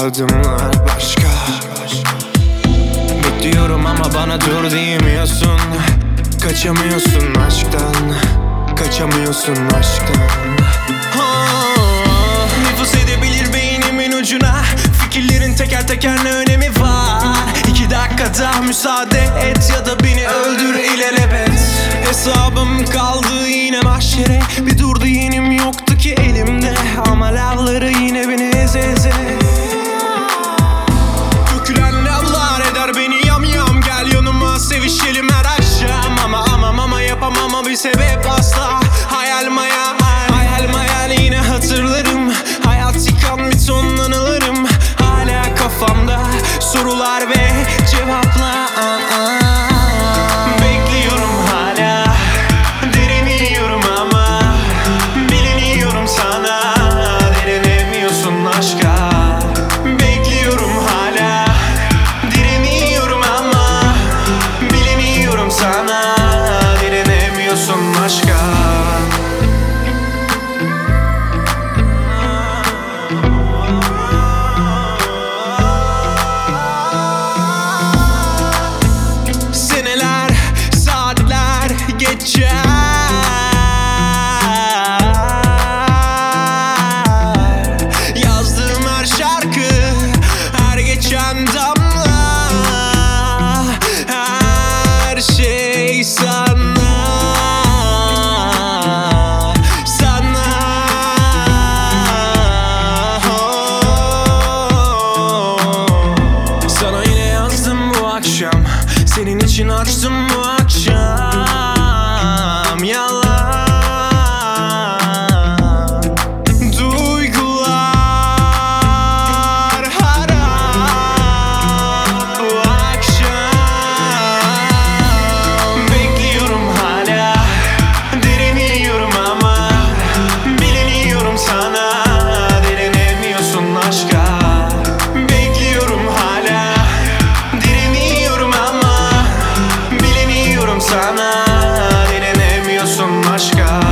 adımlar başka. Bekliyorum ama bana dur diyemiyorsun. Kaçamıyorsun aşktan, kaçamıyorsun aşktan. Nüfuz edebilir beynimin ucuna. Fikirlerin teker teker ne önemi var? 2 dakikada müsaade et ya da beni öldür ilelebet. Hesabım kaldı yine mahşere. Bir dur diyenim yoktu ki elimde, ama lavları yine beni eze eze. Dökülen lavlar eder beni yam yam. Gel yanıma sevişelim her akşam. Ama yapamam bir sebep asla. Hayal mayal, hayal mayal yine hatırlarım. Hayat yıkan bir ton anılarım. Hala kafamda sorular ve cevaplar. Bekliyorum hala, direniyorum ama biliniyorum sana. Direnemiyorsun aşka. Bekliyorum hala, direniyorum ama biliniyorum sana. Direnemiyorsun aşka. Seneler, saatler geçer. Yazdığım her şarkı, her geçen damla, her şey sana. Sana yine yazdım bu akşam. Senin için açtım bu akşam. Yalan duygular harap bu akşam. Bekliyorum hala, direniyorum ama biliniyorum sana. Direnemiyorsun aşka. Bekliyorum hala, direniyorum ama biliniyorum sana. Direnemiyorsun aşka.